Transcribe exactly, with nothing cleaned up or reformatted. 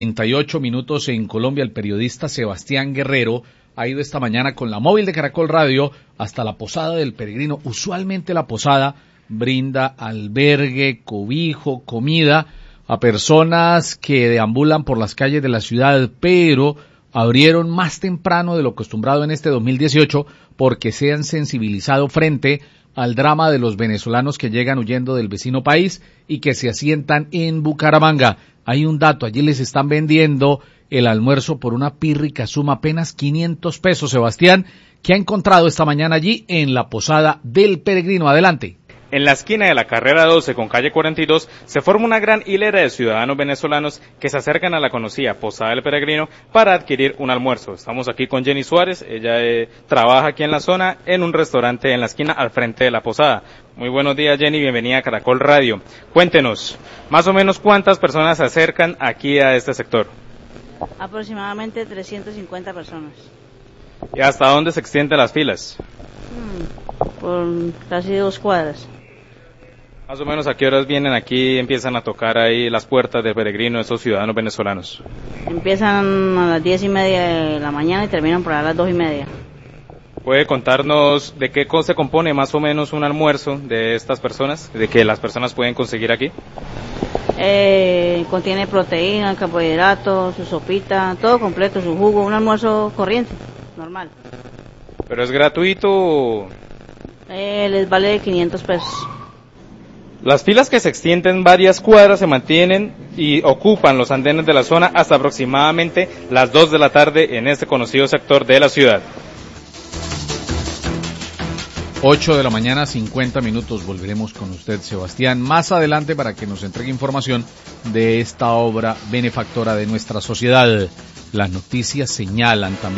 treinta y ocho minutos en Colombia. El periodista Sebastián Guerrero ha ido esta mañana con la móvil de Caracol Radio hasta la Posada del Peregrino. Usualmente la posada brinda albergue, cobijo, comida a personas que deambulan por las calles de la ciudad, pero abrieron más temprano de lo acostumbrado en este dos mil dieciocho porque se han sensibilizado frente al drama de los venezolanos que llegan huyendo del vecino país y que se asientan en Bucaramanga. Hay un dato, allí les están vendiendo el almuerzo por una pírrica suma, apenas quinientos pesos. Sebastián, ¿qué ha encontrado esta mañana allí en la Posada del Peregrino? Adelante. En la esquina de la carrera doce con calle cuarenta y dos se forma una gran hilera de ciudadanos venezolanos que se acercan a la conocida Posada del Peregrino para adquirir un almuerzo. Estamos aquí con Jenny Suárez, ella eh, trabaja aquí en la zona en un restaurante en la esquina al frente de la posada. Muy buenos días, Jenny, bienvenida a Caracol Radio. Cuéntenos, más o menos cuántas personas se acercan aquí a este sector. Aproximadamente trescientas cincuenta personas. ¿Y hasta dónde se extienden las filas? Hmm, por casi dos cuadras. Más o menos, ¿a qué horas vienen aquí y empiezan a tocar ahí las puertas del Peregrino estos ciudadanos venezolanos? Empiezan a las diez y media de la mañana y terminan por a las dos y media. ¿Puede contarnos de qué cosa se compone más o menos un almuerzo de estas personas, de que las personas pueden conseguir aquí? Eh, contiene proteína, carbohidratos, su sopita, todo completo, su jugo, un almuerzo corriente, normal. ¿Pero es gratuito? Eh, les vale quinientos pesos. Las filas que se extienden varias cuadras se mantienen y ocupan los andenes de la zona hasta aproximadamente las dos de la tarde en este conocido sector de la ciudad. ocho de la mañana, cincuenta minutos. Volveremos con usted, Sebastián, más adelante para que nos entregue información de esta obra benefactora de nuestra sociedad. Las noticias señalan también